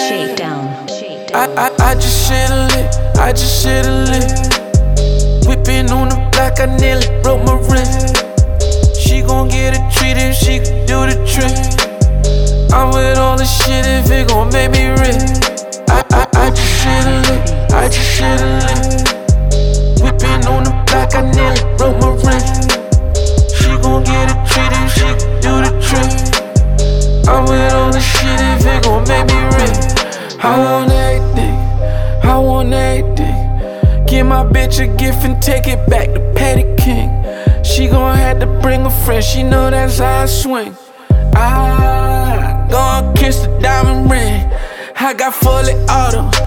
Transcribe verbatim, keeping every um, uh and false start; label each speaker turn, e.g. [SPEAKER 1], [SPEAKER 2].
[SPEAKER 1] Shakedown.
[SPEAKER 2] I, I, I just shit a lick, I just shit a lick. Whipping on the block, I nearly broke my wrist. She gon' get a treat if she can do the trick. I'm with all the shit if it gon' make me rich. I, I, I just shit a lick, I just shit a lick. Whipping on the block, I nearly broke my wrist. She gon' get a treat if she can do the trick. I'm with all the shit if it gon' make me rich. I want everything, I want everything. Give my bitch a gift and take it back to Patty King. She gon' have to bring a friend, she know that's how I swing. I gon' kiss the diamond ring. I got fully auto,